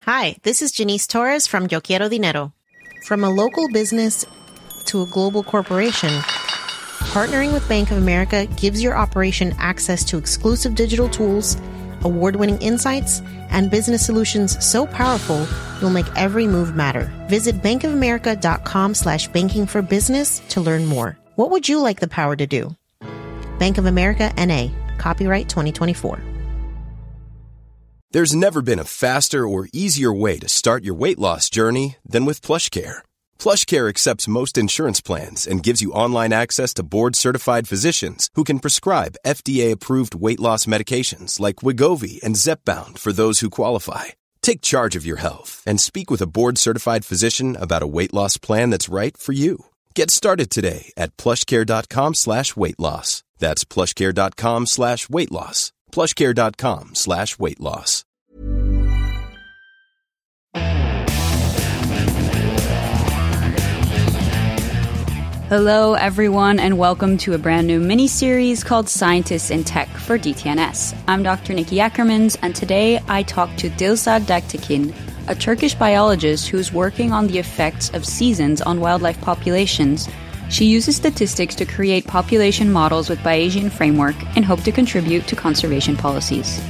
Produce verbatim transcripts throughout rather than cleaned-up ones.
Hi, this is Janice Torres from Yo Quiero Dinero. From a local business to a global corporation, partnering with Bank of America gives your operation access to exclusive digital tools, award-winning insights, and business solutions so powerful you'll make every move matter. Visit bankofamerica.com slash banking for business to learn more. What would you like the power to do? Bank of America, N A. Copyright twenty twenty-four. There's never been a faster or easier way to start your weight loss journey than with PlushCare. PlushCare accepts most insurance plans and gives you online access to board-certified physicians who can prescribe F D A-approved weight loss medications like Wegovy and Zepbound for those who qualify. Take charge of your health and speak with a board-certified physician about a weight loss plan that's right for you. Get started today at plushcare.com slash weight loss. That's plushcare.com slash weight loss. plushcare.com slash weight loss. Hello, everyone, and welcome to a brand new mini-series called Scientists in Tech for D T N S. I'm Doctor Nikki Ackermans, and today I talk to Dilsad Daktekin, a Turkish biologist who's working on the effects of seasons on wildlife populations. She uses statistics to create population models with Bayesian framework and hope to contribute to conservation policies.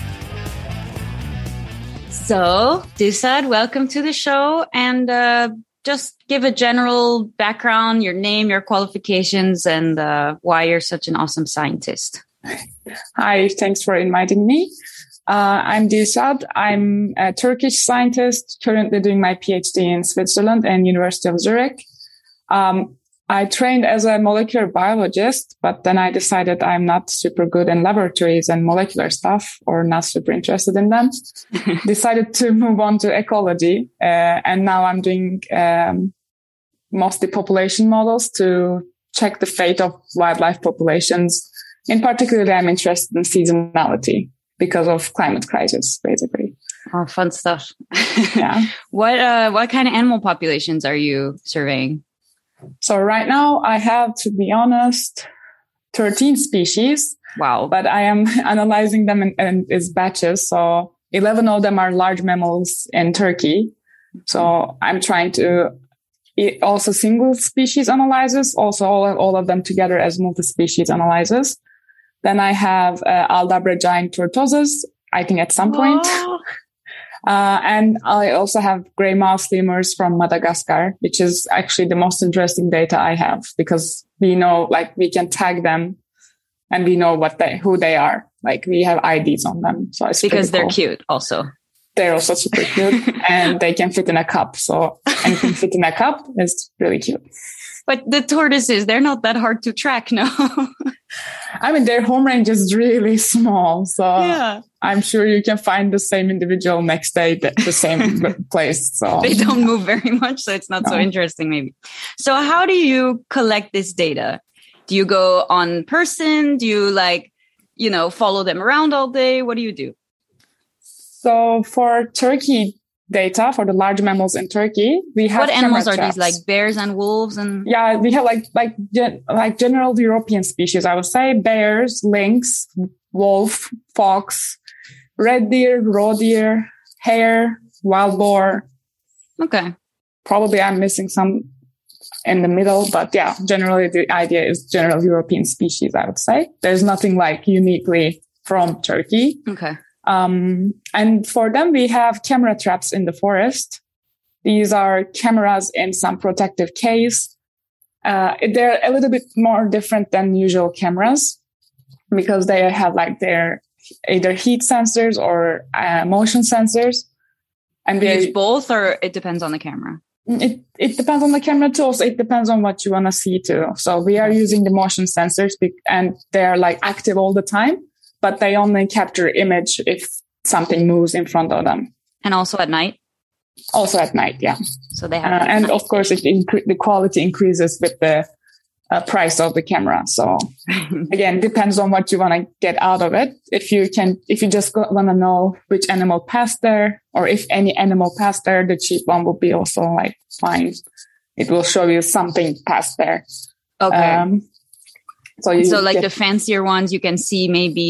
So, Dilsad, welcome to the show, and uh, just give a general background, your name, your qualifications, and uh, why you're such an awesome scientist. Hi, thanks for inviting me. Uh, I'm Dilsad. I'm a Turkish scientist currently doing my PhD in Switzerland and University of Zurich. Um, I trained as a molecular biologist, but then I decided I'm not super good in laboratories and molecular stuff, or not super interested in them. Decided to move on to ecology, uh, and now I'm doing um, mostly population models to check the fate of wildlife populations. In particular, I'm interested in seasonality because of climate crisis, basically. Oh, fun stuff. Yeah. What uh, what kind of animal populations are you surveying? So right now I have, to be honest, thirteen species. Wow. But I am analyzing them in, in its batches. So eleven of them are large mammals in Turkey. So I'm trying to also single species analysis, also all, all of them together as multi-species analysis. Then I have uh, Aldabra giant tortoises, I think at some point. Oh. Uh, and I also have gray mouse lemurs from Madagascar, which is actually the most interesting data I have, because we know, like, we can tag them and we know what they, who they are. Like, we have I Ds on them. So it's because they're cool. cute also. They're also super cute and they can fit in a cup. So anything fit in a cup is really cute. But the tortoises, they're not that hard to track, no? I mean, their home range is really small. So yeah. I'm sure you can find the same individual next day at the same place. So they don't move very much, so it's not no. so interesting, maybe. So how do you collect this data? Do you go on person? Do you, like, you know, follow them around all day? What do you do? So for Turkey data, for the large mammals in Turkey, we have what animals are traps. These, like bears and wolves? And yeah, we have like like gen- like general European species. I would say bears, lynx, wolf, fox, red deer, roe deer, hare, wild boar. Okay, probably I'm missing some in the middle, but yeah, generally the idea is general European species. I would say there's nothing like uniquely from Turkey. Okay. Um, and for them, we have camera traps in the forest. These are cameras in some protective case. Uh, they're a little bit more different than usual cameras because they have like their either heat sensors or uh, motion sensors. And we they use both, or it depends on the camera? It, it depends on the camera too. Also, it depends on what you want to see too. So we are using the motion sensors and they're like active all the time, but they only capture image if something moves in front of them. And also at night? Also at night, yeah. So they have, uh, and of course, it incre- the quality increases with the uh, price of the camera. So again, depends on what you want to get out of it. If you can, if you just want to know which animal passed there, or if any animal passed there, the cheap one will be also like fine. It will show you something passed there. Okay. Um, so, you so like get- the fancier ones, you can see maybe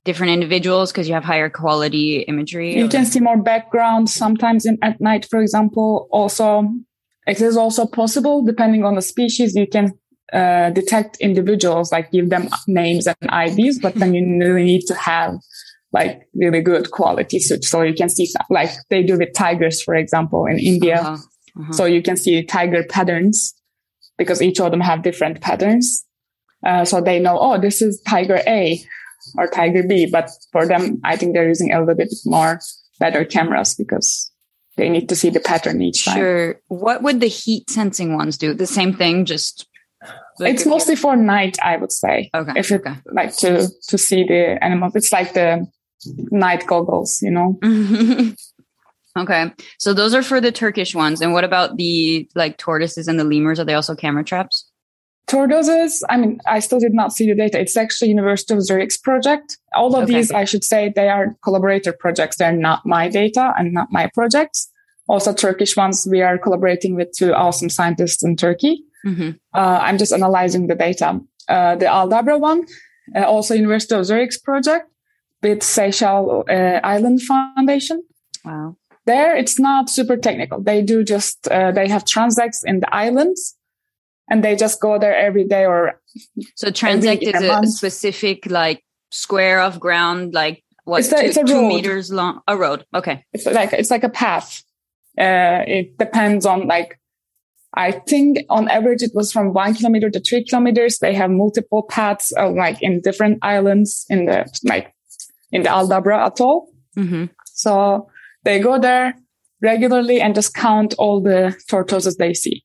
different individuals because you have higher quality imagery? You or? can see more background sometimes in, at night, for example. Also, it is also possible, depending on the species, you can uh, detect individuals, like give them names and I Ds, but then you really need to have like really good quality. So, so you can see, like they do with tigers, for example, in India. Uh-huh. Uh-huh. So you can see tiger patterns because each of them have different patterns. Uh, so they know, oh, this is tiger A or tiger B. But for them, I think they're using a little bit more better cameras because they need to see the pattern each time. Sure. What would the heat sensing ones do? The same thing, just... Like it's mostly for night, I would say. Okay. If it okay. like to, to see the animals, it's like the night goggles, you know? Okay. So those are for the Turkish ones. And what about the like tortoises and the lemurs? Are they also camera traps? Tortoises, I mean, I still did not see the data. It's actually University of Zurich's project. All of okay. these, I should say, they are collaborator projects. They're not my data and not my projects. Also Turkish ones, we are collaborating with two awesome scientists in Turkey. Mm-hmm. Uh, I'm just analyzing the data. Uh, the Aldabra one, uh, also University of Zurich's project with Seychelles uh, Island Foundation. Wow. There, it's not super technical. They do just, uh, they have transects in the islands and they just go there every day or. So transect is a month. specific like square of ground, like what, it's a, two, it's a two road. meters long? A road. Okay. It's like, it's like a path. Uh, it depends on like, I think on average it was from one kilometer to three kilometers. They have multiple paths, uh, like in different islands in the, like in the Aldabra atoll. Mm-hmm. So they go there regularly and just count all the tortoises they see.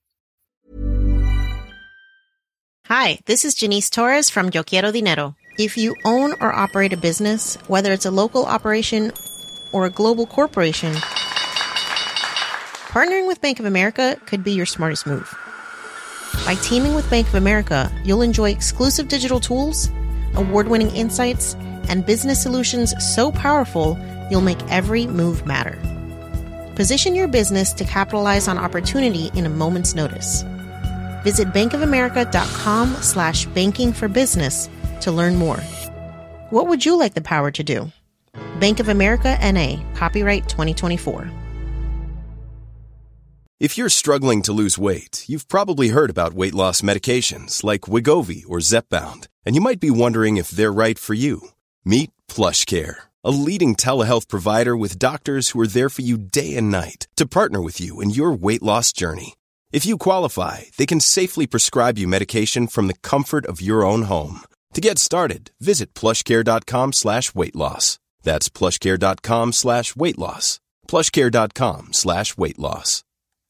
Hi, this is Janice Torres from Yo Quiero Dinero. If you own or operate a business, whether it's a local operation or a global corporation, partnering with Bank of America could be your smartest move. By teaming with Bank of America, you'll enjoy exclusive digital tools, award-winning insights, and business solutions so powerful, you'll make every move matter. Position your business to capitalize on opportunity in a moment's notice. Visit bankofamerica.com slash banking for business to learn more. What would you like the power to do? Bank of America N A, copyright twenty twenty-four. If you're struggling to lose weight, you've probably heard about weight loss medications like Wegovy or Zepbound, and you might be wondering if they're right for you. Meet PlushCare, a leading telehealth provider with doctors who are there for you day and night to partner with you in your weight loss journey. If you qualify, they can safely prescribe you medication from the comfort of your own home. To get started, visit plushcare.com slash weight loss. That's plushcare.com slash weight loss. plushcare.com slash weight loss.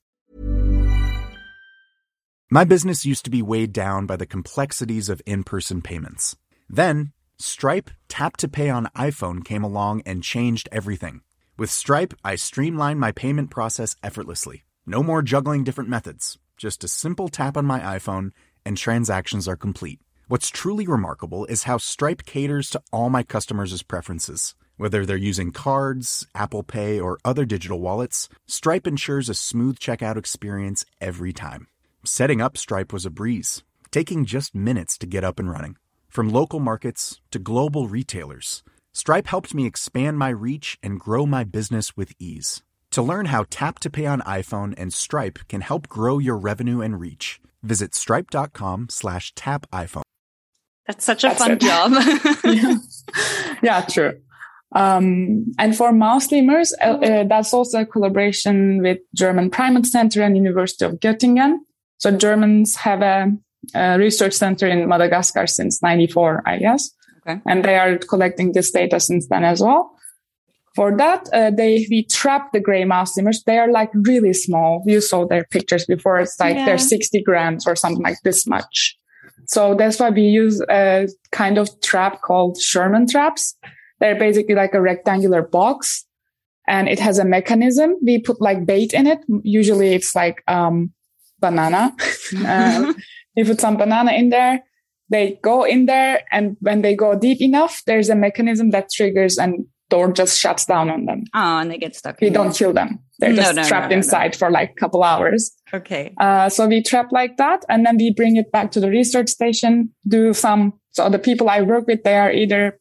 My business used to be weighed down by the complexities of in-person payments. Then, Stripe Tap to Pay on iPhone came along and changed everything. With Stripe, I streamlined my payment process effortlessly. No more juggling different methods. Just a simple tap on my iPhone and transactions are complete. What's truly remarkable is how Stripe caters to all my customers' preferences. Whether they're using cards, Apple Pay, or other digital wallets, Stripe ensures a smooth checkout experience every time. Setting up Stripe was a breeze, taking just minutes to get up and running. From local markets to global retailers, Stripe helped me expand my reach and grow my business with ease. To learn how Tap to Pay on iPhone and Stripe can help grow your revenue and reach, visit stripe.com slash tap iPhone. That's such a That's fun it. job. yeah. yeah, true. Um, and for mouse lemurs, uh, uh, that's also a collaboration with German Primate Center and University of Göttingen. So Germans have a, a research center in Madagascar since ninety-four, I guess. Okay. And they are collecting this data since then as well. For that, uh, they we trap the gray mouse lemurs. They are like really small. You saw their pictures before. It's like yeah. they're sixty grams or something like this much. So that's why we use a kind of trap called Sherman traps. They're basically like a rectangular box and it has a mechanism. We put like bait in it. Usually it's like um banana. um, you put some banana in there. They go in there and when they go deep enough, there's a mechanism that triggers and door just shuts down on them. Oh, and they get stuck. We don't kill them. They're no, just no, trapped no, no, inside no. for like a couple hours. Okay. Uh, so we trap like that and then we bring it back to the research station, do some, so the people I work with, they are either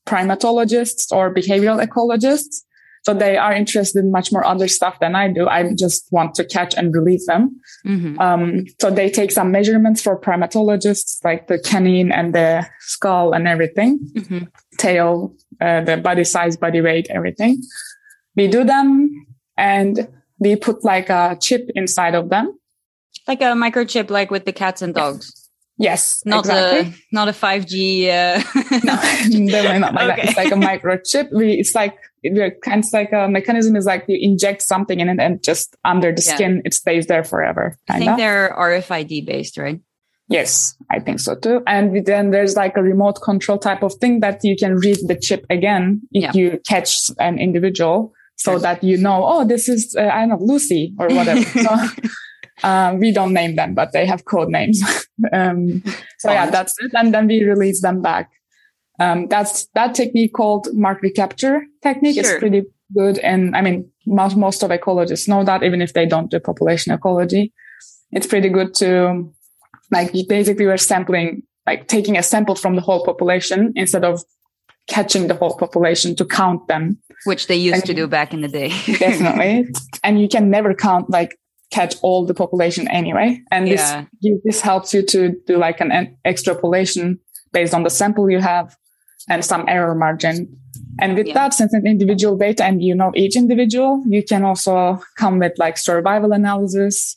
primatologists or behavioral ecologists. So they are interested in much more other stuff than I do. I just want to catch and release them. Mm-hmm. Um, so they take some measurements for primatologists, like the canine and the skull and everything, mm-hmm. tail, uh, the body size, body weight, everything. We do them and we put like a chip inside of them. Like a microchip, like with the cats and dogs. Yes, not exactly. a not a five G. Uh... no, definitely not like okay. that. It's like a microchip. We, it's like it kind of like a mechanism is like you inject something in it and just under the yeah. skin it stays there forever. Kinda. I think they're R F I D based, right? Yes, I think so too. And then there's like a remote control type of thing that you can read the chip again if yeah. you catch an individual, so sure. that you know, oh, this is uh, I don't know, Lucy or whatever. so. Um, we don't name them, but they have code names. um, so yeah, that's it. And then we release them back. Um, that's that technique called mark recapture technique sure. is pretty good. And I mean, most, most of ecologists know that, even if they don't do population ecology, it's pretty good to like basically we're sampling, like taking a sample from the whole population instead of catching the whole population to count them. Which they used and, to do back in the day. Definitely. And you can never count like catch all the population anyway. And yeah. this, this helps you to do like an extrapolation based on the sample you have and some error margin. And with yeah. that, since it's individual data and you know each individual, you can also come with like survival analysis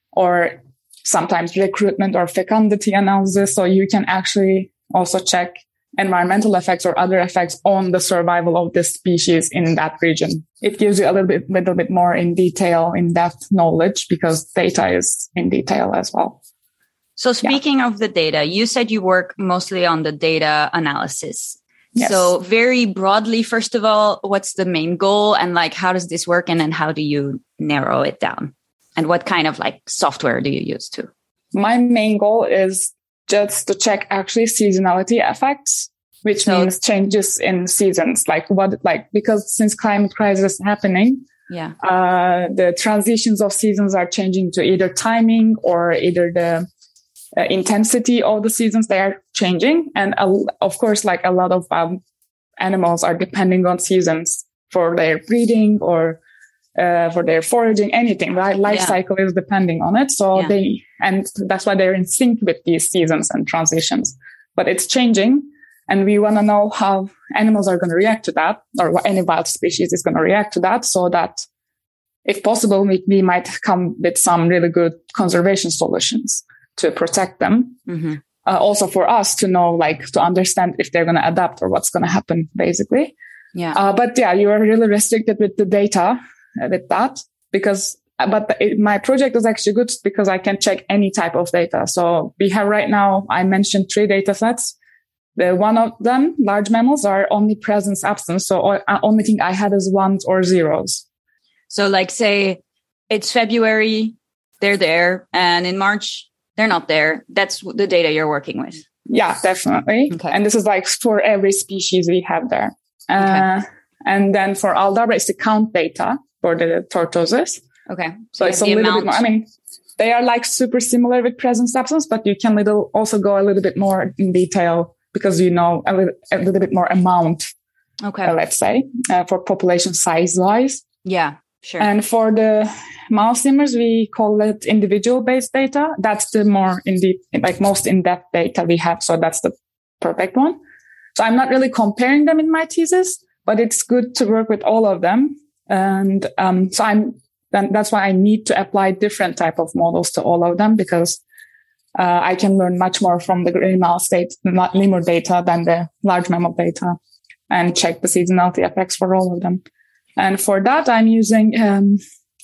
or sometimes recruitment or fecundity analysis. So you can actually also check environmental effects or other effects on the survival of this species in that region. It gives you a little bit, little bit more in detail, in-depth knowledge because data is in detail as well. So speaking yeah. of the data, you said you work mostly on the data analysis. Yes. So very broadly, first of all, what's the main goal and like, how does this work? And then how do you narrow it down? And what kind of like software do you use too? My main goal is just to check actually seasonality effects, which so, means changes in seasons, like what, like, because since climate crisis is happening, yeah, uh, the transitions of seasons are changing to either timing or either the uh, intensity of the seasons. They are changing. And uh, of course, like a lot of um, animals are depending on seasons for their breeding or Uh, for their foraging, anything, right? Life yeah. cycle is depending on it. So yeah. they, and that's why they're in sync with these seasons and transitions. But it's changing and we want to know how animals are going to react to that or what any wild species is going to react to that so that if possible, we, we might come with some really good conservation solutions to protect them. Mm-hmm. Uh, also for us to know, like to understand if they're going to adapt or what's going to happen basically. Yeah. Uh, but yeah, you are really restricted with the data. With that, because, but the, it, my project is actually good because I can check any type of data. So we have right now, I mentioned three data sets. The one of them, large mammals, are only presence absence. So uh, only thing I have is ones or zeros. So like say it's February, they're there, and in March, they're not there. That's the data you're working with. Yeah, definitely. Okay. And this is like for every species we have there. Uh, okay. And then for Aldabra, it's the count data for the tortoises. Okay. So, so it's a little amount. bit more, I mean, they are like super similar with presence absence, but you can little also go a little bit more in detail because you know a little, a little bit more amount. Okay. Uh, let's say uh, for population size wise. Yeah, sure. And for the mouse simmers, we call it individual based data. That's the more in the, like most in-depth data we have. So that's the perfect one. So I'm not really comparing them in my thesis, but it's good to work with all of them. And, um, so I'm, then that's why I need to apply different type of models to all of them because, uh, I can learn much more from the grey mouse data, lemur data than the large mammal data and check the seasonality effects for all of them. And for that, I'm using, um,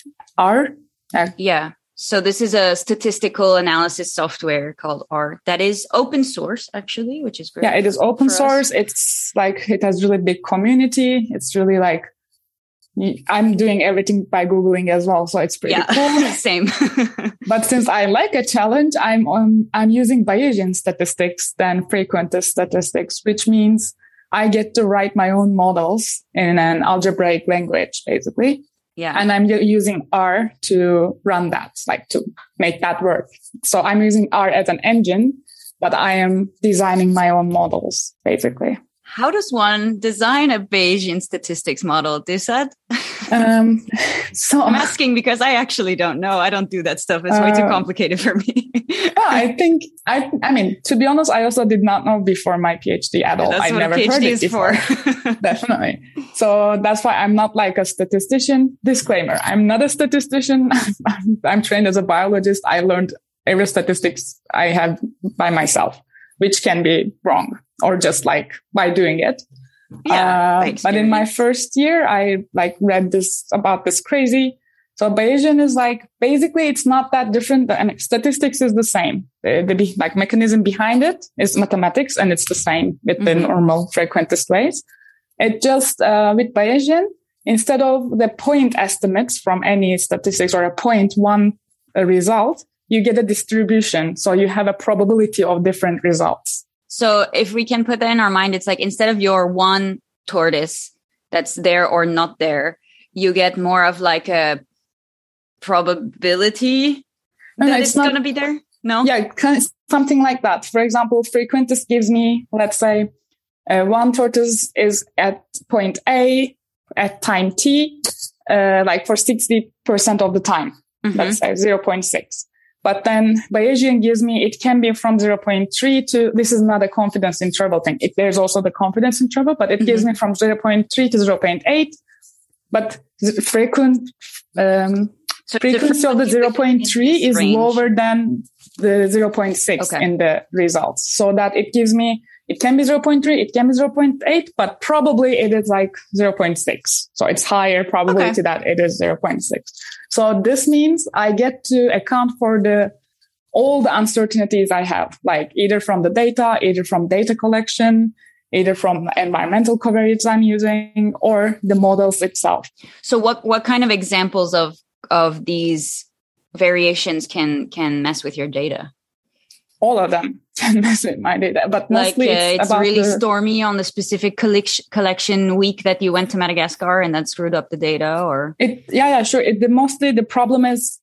R. Uh, yeah. So this is a statistical analysis software called R that is open source, actually, which is great. Yeah, it is open source. Us. It's like, it has really big community. It's really like, I'm doing everything by Googling as well. So it's pretty yeah, cool. Same. But since I like a challenge, I'm um, I'm using Bayesian statistics than frequentist statistics, which means I get to write my own models in an algebraic language, basically. Yeah. And I'm using R to run that, like to make that work. So I'm using R as an engine, but I am designing my own models, basically. how does one design a Bayesian statistics model, Dilshad? Um, so I'm asking because I actually don't know. I don't do that stuff. It's way too complicated for me. yeah, I think, I I mean, to be honest, I also did not know before my PhD at all. That's I what never a PhD heard it is before. for. Definitely. So that's why I'm not like a statistician. Disclaimer, I'm not a statistician. I'm, I'm trained as a biologist. I learned every statistics I have by myself, which can be wrong or just like by doing it. Yeah, uh, but in my first year, I like read this about this crazy. So Bayesian is like, basically it's not that different. And statistics is the same. The, the like mechanism behind it is mathematics, and it's the same with mm-hmm. the normal frequentist ways. It just, uh, with Bayesian, instead of the point estimates from any statistics or a point one a result, you get a distribution. So you have a probability of different results. So if we can put that in our mind, it's like instead of your one tortoise that's there or not there, you get more of like a probability no, that no, it's, it's going to be there. No? Yeah, something like that. For example, frequentist gives me, let's say, uh, one tortoise is at point A at time T, uh, like for sixty percent of the time, mm-hmm. let's say zero point six. But then Bayesian gives me, it can be from zero point three to, this is not a confidence interval thing. It, there's also the confidence interval, but it mm-hmm. gives me from zero point three to zero point eight. But the frequent, um, so frequency of the zero point three is range. lower than the zero point six okay. in the results. So that it gives me, it can be zero point three, it can be zero point eight, but probably it is like zero point six. So it's higher probability okay. that it is zero point six. So this means I get to account for the all the uncertainties I have, like either from the data, either from data collection, either from environmental coverage I'm using, or the models itself. So what, what kind of examples of, of these variations can, can mess with your data? All of them can mess with my data, but mostly like, uh, it's, it's about really the, stormy on the specific collection collection week that you went to Madagascar and that screwed up the data, or it. Yeah, yeah, sure. It, the mostly the problem is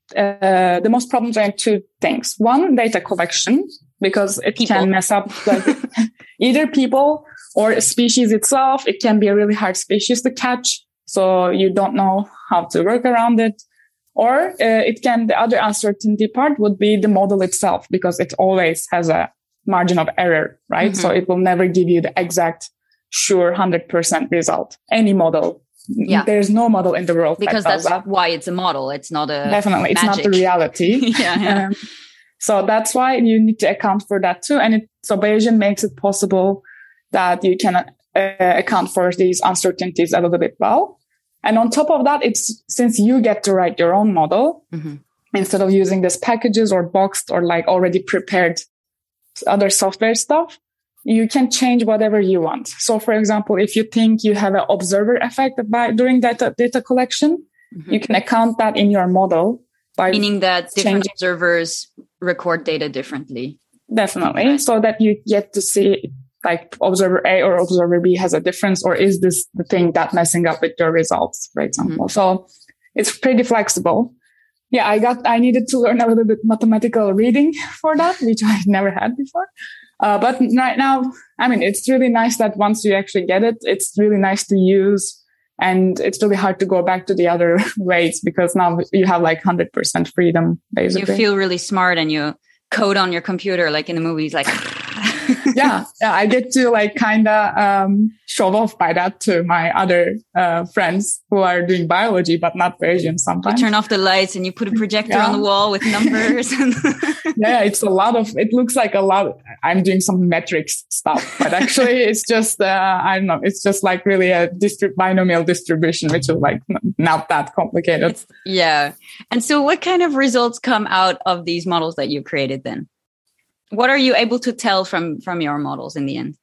uh, the most problems are in two things. One, data collection, because it people. can mess up like either people or a species itself. It can be a really hard species to catch, so you don't know how to work around it. Or uh, it can, the other uncertainty part would be the model itself, because it always has a margin of error, right? Mm-hmm. So it will never give you the exact, sure, one hundred percent result. Any model. Yeah. There's no model in the world because that that's that. why it's a model. It's not a Definitely. It's magic. Not the reality. yeah, yeah. Um, so that's why you need to account for that too. And it, so Bayesian makes it possible that you can uh, account for these uncertainties a little bit well. And on top of that, it's since you get to write your own model mm-hmm. instead of using these packages or boxed or like already prepared other software stuff, you can change whatever you want. So, for example, if you think you have an observer effect by during data data collection, mm-hmm. you can account that in your model by meaning that different changing. observers record data differently. Definitely, okay. So that you get to see. Like observer A or observer B has a difference, or is this the thing that messing up with your results, for example? Mm-hmm. So it's pretty flexible. Yeah, I got, I needed to learn a little bit mathematical reading for that, which I never had before. Uh, but right now, I mean, it's really nice that once you actually get it, it's really nice to use. And it's really hard to go back to the other ways because now you have like one hundred percent freedom, basically. You feel really smart and you code on your computer, like in the movies, like... yeah, yeah, I get to like kind of um, show off by that to my other uh, friends who are doing biology, but not Bayesian sometimes. You turn off the lights and you put a projector yeah. on the wall with numbers. yeah, it's a lot of, it looks like a lot. Of, I'm doing some metrics stuff, but actually it's just, uh, I don't know, it's just like really a distri- binomial distribution, which is like n- not that complicated. It's, yeah. And so what kind of results come out of these models that you created then? What are you able to tell from, from your models in the end?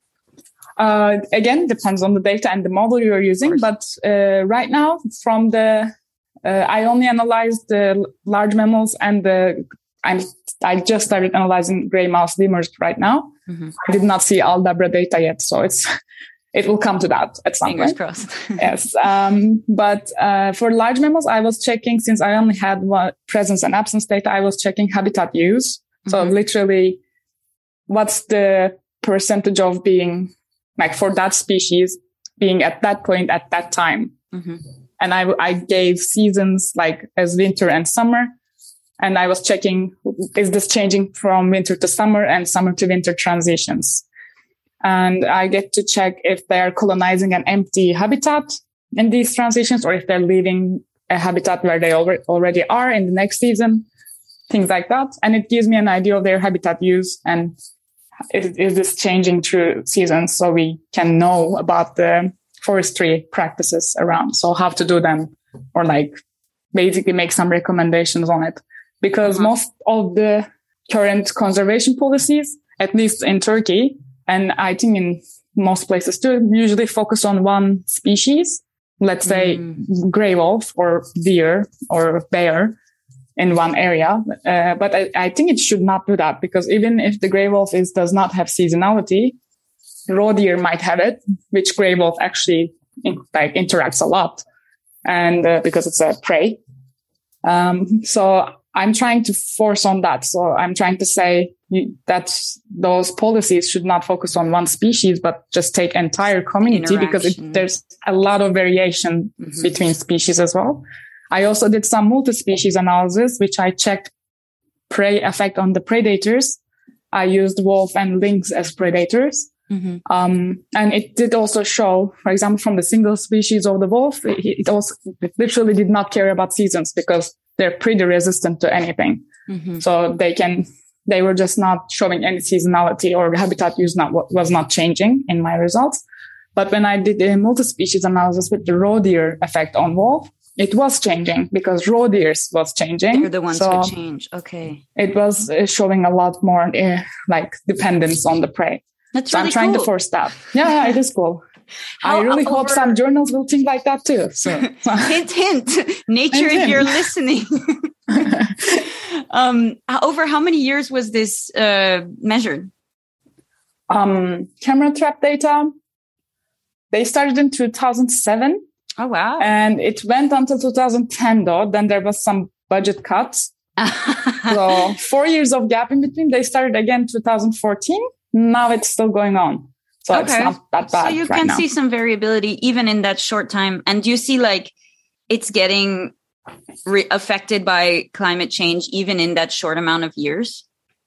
Uh, again, depends on the data and the model you're using. But uh, right now, from the, uh, I only analyzed the large mammals and the, I'm, I just started analyzing gray mouse lemurs right now. Mm-hmm. I did not see Aldabra data yet, so it's, it will come to that at some Fingers point. crossed. yes. Um, but uh, for large mammals, I was checking, since I only had one presence and absence data, I was checking habitat use. Mm-hmm. So literally, what's the percentage of being like for that species being at that point at that time. Mm-hmm. And I, I gave seasons like as winter and summer. And I was checking, is this changing from winter to summer and summer to winter transitions? And I get to check if they are colonizing an empty habitat in these transitions, or if they're leaving a habitat where they already, already are in the next season, things like that. And it gives me an idea of their habitat use and is, is this changing through seasons, so we can know about the forestry practices around. So how to do them, or like basically make some recommendations on it. Because mm-hmm. most of the current conservation policies, at least in Turkey, and I think in most places too, usually focus on one species. Let's say mm. gray wolf or deer or bear in one area. Uh, but I, I think it should not do that, because even if the gray wolf is, does not have seasonality, roe deer might have it, which gray wolf actually in, like interacts a lot. And uh, because it's a prey. Um, so I'm trying to force on that. So I'm trying to say that those policies should not focus on one species, but just take entire community, because it, there's a lot of variation mm-hmm. between species as well. I also did some multi-species analysis, which I checked prey effect on the predators. I used wolf and lynx as predators. Mm-hmm. Um, and it did also show, for example, from the single species of the wolf, it, it also it literally did not care about seasons, because they're pretty resistant to anything. Mm-hmm. So they can, they were just not showing any seasonality, or habitat use not, was not changing in my results. But when I did the multi-species analysis with the roe deer effect on wolf, it was changing, because roe deers was changing. They're the ones so who change. Okay. It was uh, showing a lot more uh, like dependence on the prey. That's so really I'm trying cool. to force that. Yeah, yeah, it is cool. How, I really over... hope some journals will think like that too. So. hint, hint. Nature, hint, if hint. you're listening. um, over how many years was this uh, measured? Um, camera trap data. They started in two thousand seven. Oh, wow. And it went until two thousand ten, though. Then there was some budget cuts. So four years of gap in between. They started again two thousand fourteen. Now it's still going on. So okay. It's not that bad. So you right can now. see some variability even in that short time. And do you see like it's getting re- affected by climate change even in that short amount of years?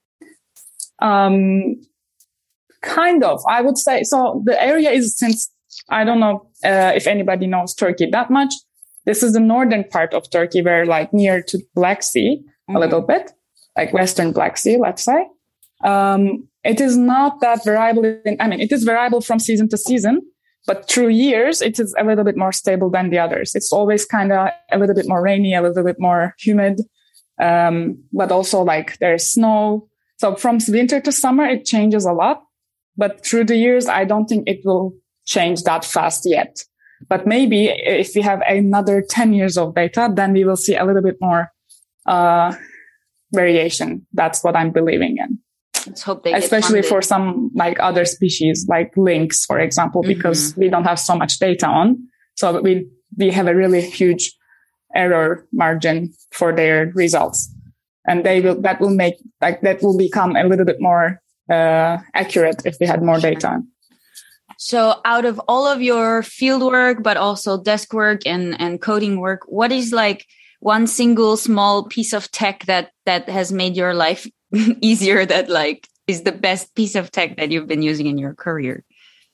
Um, kind of, I would say. So the area is, since I don't know uh, if anybody knows Turkey that much. This is the northern part of Turkey, where like near to Black Sea, mm-hmm. a little bit, like Western Black Sea, let's say. Um, it is not that variable. In, I mean, it is variable from season to season, but through years, it is a little bit more stable than the others. It's always kind of a little bit more rainy, a little bit more humid, um, but also like there's snow. So from winter to summer, it changes a lot. But through the years, I don't think it will change that fast yet. But maybe if we have another ten years of data, then we will see a little bit more uh variation. That's what I'm believing in. Let's hope they especially get for some like other species like lynx, for example, because mm-hmm. we don't have so much data on. So we we have a really huge error margin for their results, and they will that will make like that will become a little bit more uh accurate if we had more data. So out of all of your field work, but also desk work and, and coding work, what is like one single small piece of tech that, that has made your life easier, that like is the best piece of tech that you've been using in your career?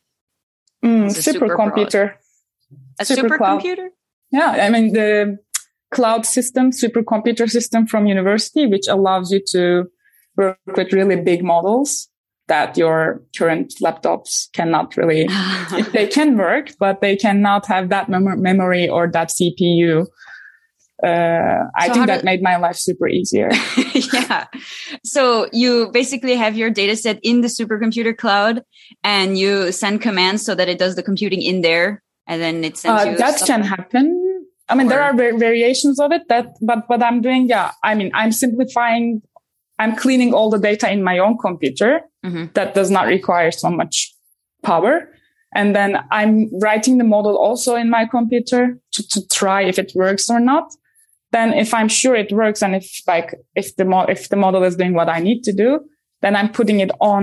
Mm, supercomputer. A super supercomputer? Yeah, I mean the cloud system, supercomputer system from university, which allows you to work with really big models that your current laptops cannot really, they can work, but they cannot have that mem- memory or that C P U. Uh, I so think that do- made my life super easier. Yeah. So you basically have your data set in the supercomputer cloud and you send commands so that it does the computing in there, and then it sends uh, you that can happen. I mean, or- there are va- variations of it that, but what I'm doing, yeah, I mean, I'm simplifying, I'm cleaning all the data in my own computer. Mm-hmm. That does not require so much power. And then I'm writing the model also in my computer to, to try if it works or not. Then if I'm sure it works, and if like, if the mo- if the model is doing what I need to do, then I'm putting it on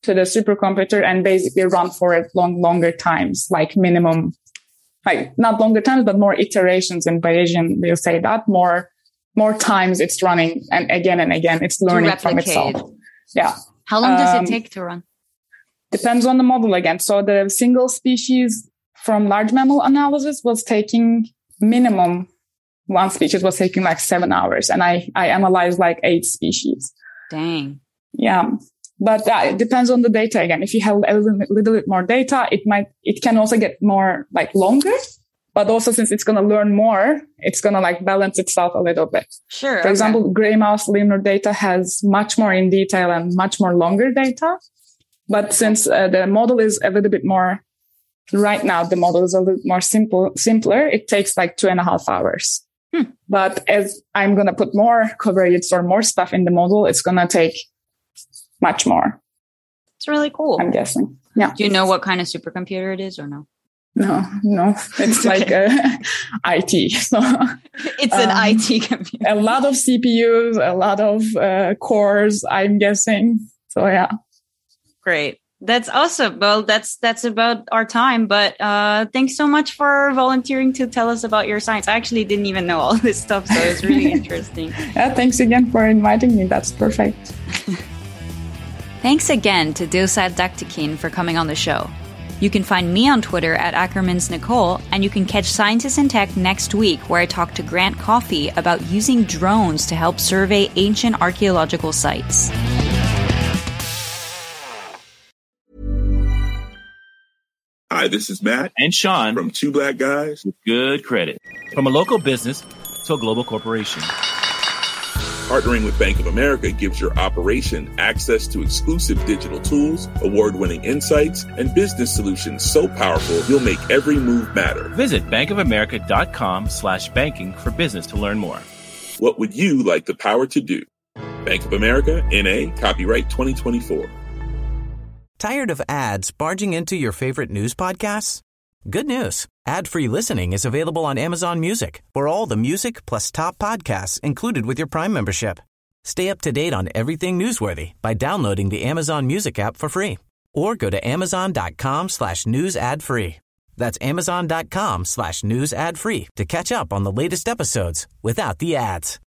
to the supercomputer and basically run for it long, longer times, like minimum, like not longer times, but more iterations. In Bayesian, we'll say that more, more times it's running, and again and again, it's learning from itself. Yeah. How long does Um, it take to run? Depends on the model again. So the single species from large mammal analysis was taking minimum, one species was taking like seven hours. And I, I analyzed like eight species. Dang. Yeah. But uh, it depends on the data again. If you have a little, little bit more data, it might, it can also get more like longer, but also since it's going to learn more, it's going to like balance itself a little bit. Sure. For okay. example, gray mouse lemur data has much more in detail and much more longer data. But since uh, the model is a little bit more, right now, the model is a little more simple, simpler, it takes like two and a half hours. Hmm. But as I'm going to put more covariates or more stuff in the model, it's going to take much more. It's really cool. I'm guessing. Yeah. Do you know what kind of supercomputer it is or no? No, no, it's like uh, I T. So It's an um, I T computer. a lot of C P Us, a lot of uh, cores, I'm guessing. So yeah. Great. That's awesome. Well, that's that's about our time. But uh, thanks so much for volunteering to tell us about your science. I actually didn't even know all this stuff, so it's really interesting. Yeah, thanks again for inviting me. That's perfect. Thanks again to Dilshad Daktekin for coming on the show. You can find me on Twitter at Ackermans Nicole, and you can catch Scientists in Tech next week, where I talk to Grant Coffey about using drones to help survey ancient archaeological sites. Hi, this is Matt and Sean from Two Black Guys with Good Credit. From a local business to a global corporation. Partnering with Bank of America gives your operation access to exclusive digital tools, award-winning insights, and business solutions so powerful you'll make every move matter. Visit bankofamerica.com slash banking for business to learn more. What would you like the power to do? Bank of America, N A, copyright twenty twenty-four. Tired of ads barging into your favorite news podcasts? Good news. Ad-free listening is available on Amazon Music for all the music plus top podcasts included with your Prime membership. Stay up to date on everything newsworthy by downloading the Amazon Music app for free or go to amazon.com slash news ad free. That's amazon.com slash news ad free to catch up on the latest episodes without the ads.